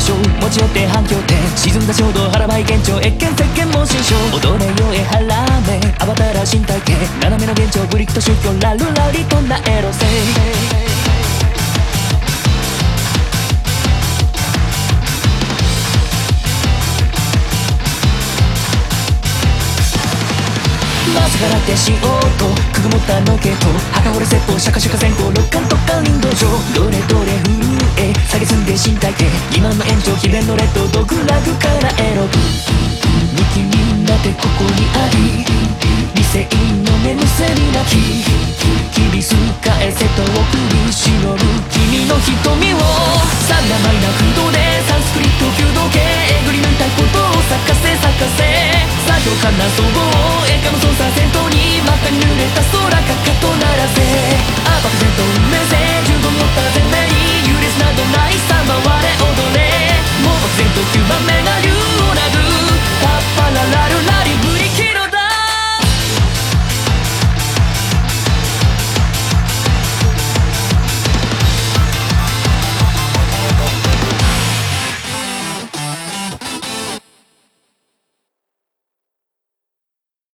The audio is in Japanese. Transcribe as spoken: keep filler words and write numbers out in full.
象持ち寄って反響点沈んだ衝動腹ばい幻聴越見石鹸も新章踊れよえ腹めアバターら身体系斜めの幻聴ブリックと宗教ラルラリとなエロセまさかなってしようとくぐもったのけと墓掘れ説法シャカシャカ先行六冠特艦林道場どれどれ震え下げすんで身体系今の延長詭弁のレッドドグラグからエロむきになってここにあり理性の眠せに泣き厳し返せと送り忍ぶ君の瞳をさんがまいな空洞でサンスクリット弓道系えぐり抜いたことを咲かせ咲かせ作業かな総合映画の操作戦闘に真っ赤に濡れた空かかとならせあ漠然と